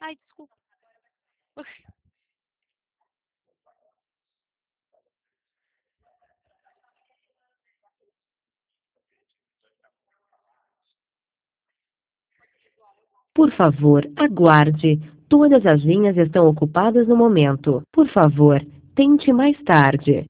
Ai, desculpa. Por favor, aguarde. Todas as linhas estão ocupadas no momento. Por favor, tente mais tarde.